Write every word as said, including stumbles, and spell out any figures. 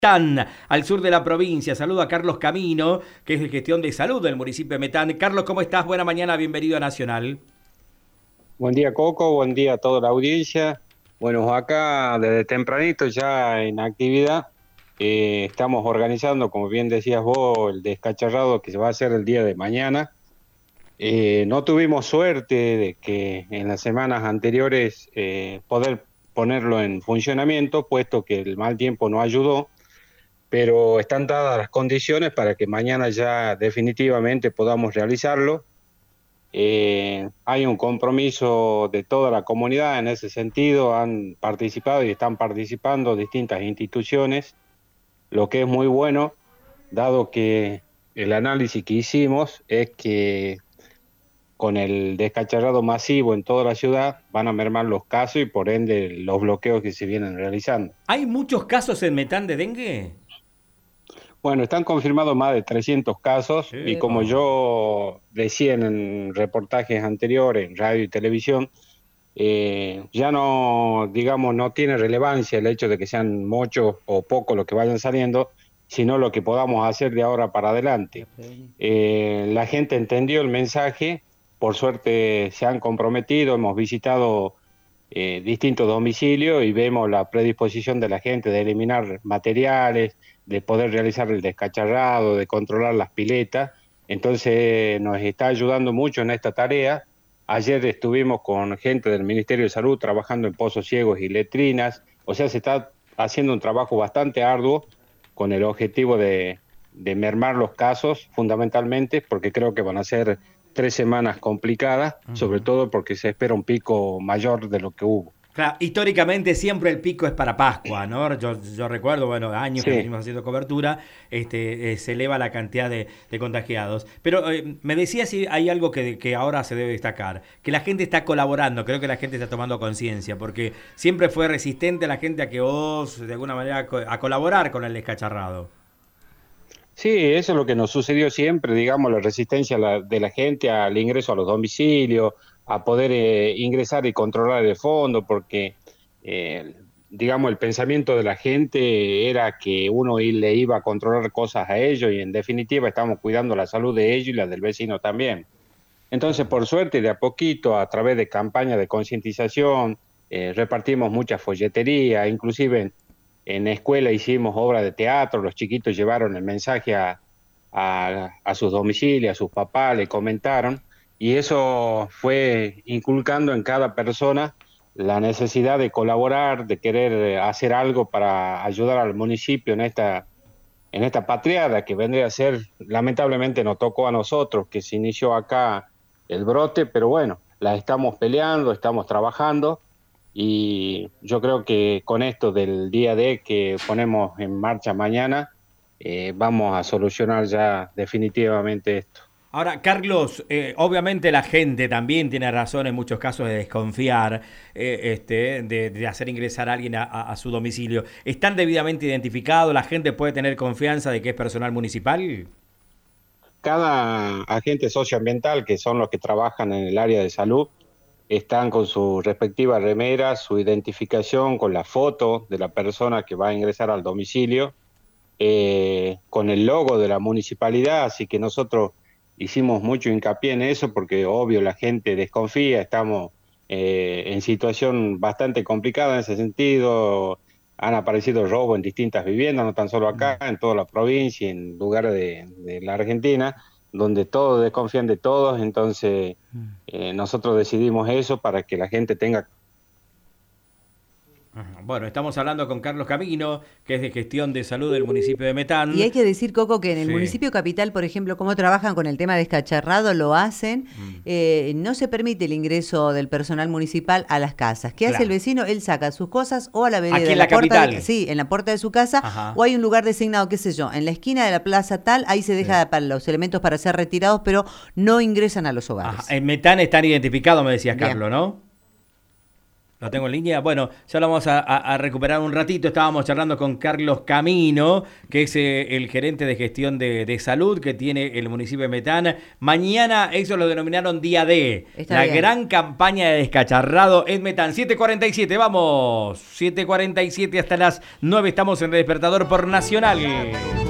Metán, al sur de la provincia. Saludo a Carlos Camino, que es de gestión de salud del municipio de Metán. Carlos, ¿cómo estás? Buena mañana, bienvenido a Nacional. Buen día, Coco, buen día a toda la audiencia. Bueno, acá desde tempranito ya en actividad, eh, estamos organizando, como bien decías vos, el descacharrado que se va a hacer el día de mañana. Eh, no tuvimos suerte de que en las semanas anteriores eh, poder ponerlo en funcionamiento, puesto que el mal tiempo no ayudó, pero están dadas las condiciones para que mañana ya definitivamente podamos realizarlo. Eh, hay un compromiso de toda la comunidad en ese sentido, han participado y están participando distintas instituciones, lo que es muy bueno, dado que el análisis que hicimos es que con el descacharrado masivo en toda la ciudad van a mermar los casos y por ende los bloqueos que se vienen realizando. ¿Hay muchos casos en Metán de dengue? Bueno, están confirmados más de trescientos casos y como Epa. yo decía en reportajes anteriores en radio y televisión, eh, ya no, digamos, no tiene relevancia el hecho de que sean muchos o pocos los que vayan saliendo, sino lo que podamos hacer de ahora para adelante. Eh, la gente entendió el mensaje, por suerte se han comprometido, hemos visitado eh, distintos domicilios y vemos la predisposición de la gente de eliminar materiales, de poder realizar el descacharrado, de controlar las piletas. Entonces nos está ayudando mucho en esta tarea. Ayer estuvimos con gente del Ministerio de Salud trabajando en pozos ciegos y letrinas, o sea, se está haciendo un trabajo bastante arduo con el objetivo de, de mermar los casos, fundamentalmente, porque creo que van a ser tres semanas complicadas, sobre Ujú. todo porque se espera un pico mayor de lo que hubo. Claro, históricamente siempre el pico es para Pascua, ¿no? Yo, yo recuerdo, bueno, años que Sí, venimos haciendo cobertura, este, eh, se eleva la cantidad de, de contagiados. Pero eh, me decía si hay algo que, que ahora se debe destacar, que la gente está colaborando, creo que la gente está tomando conciencia, porque siempre fue resistente la gente a que vos, de alguna manera, co- a colaborar con el descacharrado. sí, eso es lo que nos sucedió siempre, digamos, la resistencia la- de la gente al ingreso a los domicilios, a poder eh, ingresar y controlar el fondo, porque, eh, digamos, el pensamiento de la gente era que uno i- le iba a controlar cosas a ellos y en definitiva estamos cuidando la salud de ellos y la del vecino también. Entonces, por suerte, de a poquito, a través de campañas de concientización, eh, repartimos mucha folletería, inclusive en, en escuela hicimos obras de teatro, los chiquitos llevaron el mensaje a, a, a sus domicilios, a sus papás, le comentaron, y eso fue inculcando en cada persona la necesidad de colaborar, de querer eh, hacer algo para ayudar al municipio en esta, en esta patriada que vendría a ser, lamentablemente nos tocó a nosotros, que se inició acá el brote, pero bueno, la estamos peleando, estamos trabajando y yo creo que con esto del día D que ponemos en marcha mañana, eh, vamos a solucionar ya definitivamente esto. Ahora, Carlos, eh, obviamente la gente también tiene razón en muchos casos de desconfiar, eh, este, de, de hacer ingresar a alguien a, a- a su domicilio. ¿Están debidamente identificados? ¿La gente puede tener confianza de que es personal municipal? Cada agente socioambiental, que son los que trabajan en el área de salud, están con su respectiva remera, su identificación con la foto de la persona que va a ingresar al domicilio, eh, con el logo de la municipalidad, así que nosotros hicimos mucho hincapié en eso porque obvio la gente desconfía, estamos eh, en situación bastante complicada en ese sentido, han aparecido robos en distintas viviendas, no tan solo acá, en toda la provincia, en lugares de, de la Argentina, donde todos desconfían de todos, entonces eh, nosotros decidimos eso para que la gente tenga. Ajá. Bueno, estamos hablando con Carlos Camino, que es de gestión de salud del municipio de Y Metán. hay que decir, Coco, que en el Sí. municipio capital, por ejemplo, cómo trabajan con el tema descacharrado, lo hacen. Mm. Eh, no se permite el ingreso del personal municipal a las casas. ¿Qué hace el Claro. vecino? Él saca sus cosas o a la vereda, Aquí en en la la puerta de, capital. sí, en la puerta de su casa, Ajá. o hay un lugar designado, qué sé yo, en la esquina de la plaza tal, ahí se Sí. deja para los elementos para ser retirados, pero no ingresan a los Ajá. hogares. En Metán están identificados, me decías, Bien. Carlos, ¿no? Lo tengo en línea. Bueno, ya lo vamos a, a, a recuperar un ratito. Estábamos charlando con Carlos Camino, que es eh, el gerente de gestión de, de salud que tiene el municipio de Metán. Mañana, eso lo denominaron Día D. Está la bien. gran campaña de descacharrado en Metán. siete cuarenta y siete, vamos. siete cuarenta y siete hasta las nueve. Estamos en el Despertador por Nacional.